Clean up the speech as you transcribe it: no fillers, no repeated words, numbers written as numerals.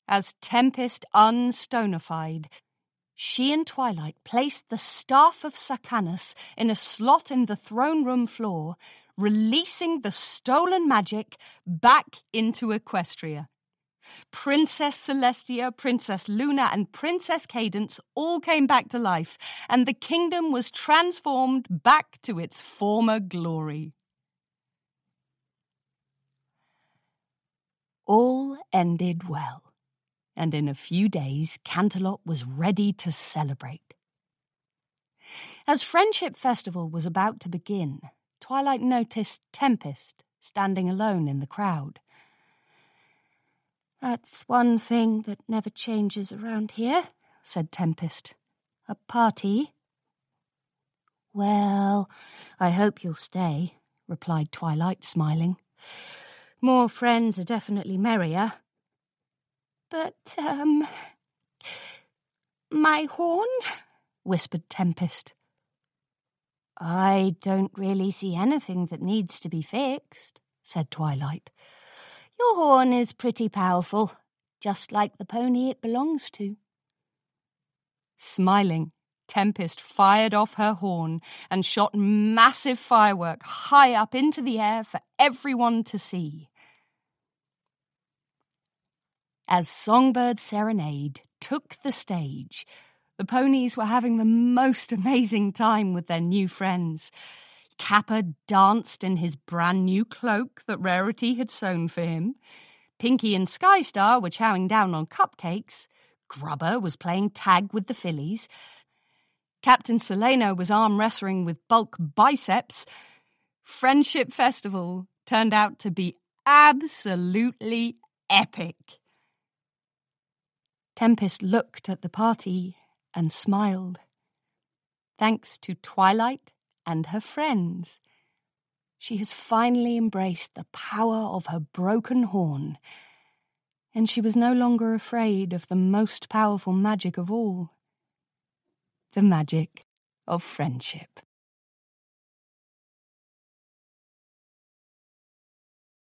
As Tempest unstonified, she and Twilight placed the staff of Sacanus in a slot in the throne room floor, releasing the stolen magic back into Equestria. Princess Celestia, Princess Luna, and Princess Cadence all came back to life, and the kingdom was transformed back to its former glory. All ended well, and in a few days Canterlot was ready to celebrate. As Friendship Festival was about to begin, Twilight noticed Tempest standing alone in the crowd. "That's one thing that never changes around here," said Tempest. "A party." "Well, I hope you'll stay," replied Twilight, smiling. "More friends are definitely merrier." "But, my horn?" whispered Tempest. "I don't really see anything that needs to be fixed," said Twilight. "Your horn is pretty powerful, just like the pony it belongs to." Smiling, Tempest fired off her horn and shot massive firework high up into the air for everyone to see. As Songbird Serenade took the stage, the ponies were having the most amazing time with their new friends. Capper danced in his brand new cloak that Rarity had sewn for him. Pinky and Skystar were chowing down on cupcakes. Grubber was playing tag with the fillies. Captain Seleno was arm wrestling with Bulk Biceps. Friendship Festival turned out to be absolutely epic. Tempest looked at the party and smiled. Thanks to Twilight and her friends, she has finally embraced the power of her broken horn, and she was no longer afraid of the most powerful magic of all, the magic of friendship.